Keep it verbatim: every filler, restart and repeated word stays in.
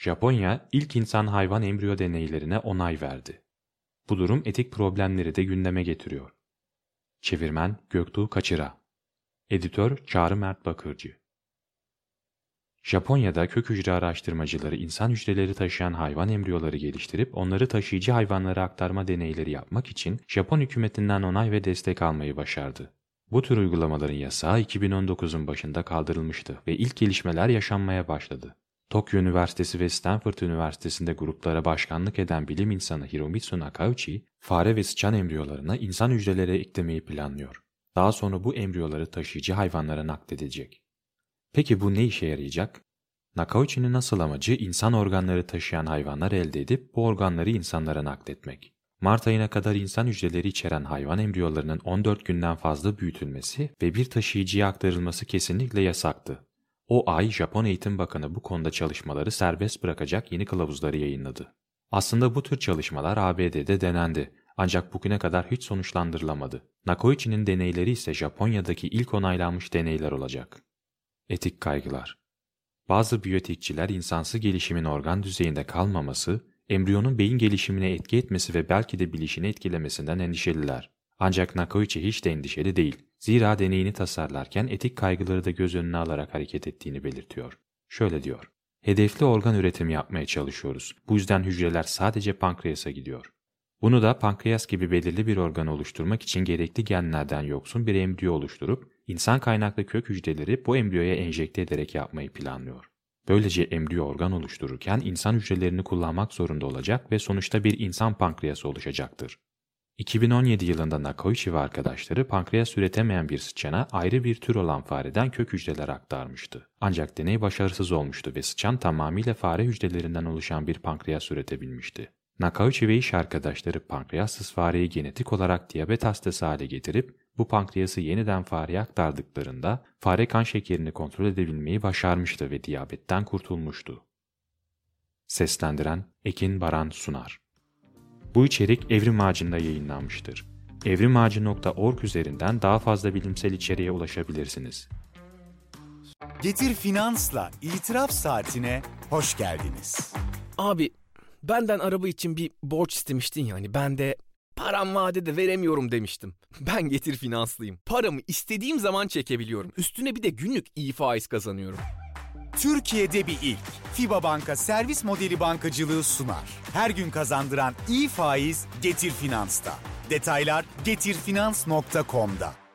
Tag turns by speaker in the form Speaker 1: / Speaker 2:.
Speaker 1: Japonya ilk insan-hayvan embriyo deneylerine onay verdi. Bu durum etik problemleri de gündeme getiriyor. Çevirmen Göktuğ Kaçıra. Editör Çağrı Mert Bakırcı. Japonya'da kök hücre araştırmacıları insan hücreleri taşıyan hayvan embriyoları geliştirip onları taşıyıcı hayvanlara aktarma deneyleri yapmak için Japon hükümetinden onay ve destek almayı başardı. Bu tür uygulamaların yasağı iki bin on dokuzun başında kaldırılmıştı ve ilk gelişmeler yaşanmaya başladı. Tokyo Üniversitesi ve Stanford Üniversitesi'nde gruplara başkanlık eden bilim insanı Hiromitsu Nakauchi, fare ve sıçan embriyolarına insan hücreleri eklemeyi planlıyor. Daha sonra bu embriyoları taşıyıcı hayvanlara nakledecek. Peki bu ne işe yarayacak? Nakauchi'nin asıl amacı insan organları taşıyan hayvanlar elde edip bu organları insanlara nakletmek. Mart ayına kadar insan hücreleri içeren hayvan embriyolarının on dört günden fazla büyütülmesi ve bir taşıyıcıya aktarılması kesinlikle yasaktı. O ay Japon Eğitim Bakanı bu konuda çalışmaları serbest bırakacak yeni kılavuzları yayınladı. Aslında bu tür çalışmalar A B D'de denendi ancak bugüne kadar hiç sonuçlandırılamadı. Nakauchi'nin deneyleri ise Japonya'daki ilk onaylanmış deneyler olacak. Etik kaygılar. Bazı biyoetikçiler insansı gelişimin organ düzeyinde kalmaması, embriyonun beyin gelişimine etki etmesi ve belki de bilişini etkilemesinden endişeliler. Ancak Nakauchi hiç de endişeli değil. Zira deneyini tasarlarken etik kaygıları da göz önüne alarak hareket ettiğini belirtiyor. Şöyle diyor: hedefli organ üretimi yapmaya çalışıyoruz. Bu yüzden hücreler sadece pankreasa gidiyor. Bunu da pankreas gibi belirli bir organ oluşturmak için gerekli genlerden yoksun bir embriyo oluşturup insan kaynaklı kök hücreleri bu embriyoya enjekte ederek yapmayı planlıyor. Böylece embriyo organ oluştururken insan hücrelerini kullanmak zorunda olacak ve sonuçta bir insan pankreası oluşacaktır. iki bin on yedi yılında Nakauchi ve arkadaşları pankreas üretemeyen bir sıçana ayrı bir tür olan fareden kök hücreler aktarmıştı. Ancak deney başarısız olmuştu ve sıçan tamamıyla fare hücrelerinden oluşan bir pankreas üretebilmişti. Nakauchi ve iş arkadaşları pankreassız fareyi genetik olarak diyabet hastası hale getirip bu pankreası yeniden fareye aktardıklarında fare kan şekerini kontrol edebilmeyi başarmıştı ve diyabetten kurtulmuştu. Seslendiren Ekin Baran Sunar. Bu içerik Evrim Ağacı'nda yayınlanmıştır. evrimağacı nokta org üzerinden daha fazla bilimsel içeriğe ulaşabilirsiniz.
Speaker 2: Getir Finans'la İtiraf Saati'ne hoş geldiniz.
Speaker 3: Abi, benden araba için bir borç istemiştin ya, hani ben de param vadede veremiyorum demiştim. Ben Getir Finanslıyım. Paramı istediğim zaman çekebiliyorum. Üstüne bir de günlük iyi faiz kazanıyorum.
Speaker 2: Türkiye'de bir ilk. FİBA Banka servis modeli bankacılığı sunar. Her gün kazandıran iyi faiz Getir Finans'ta. Detaylar getirfinans nokta com'da.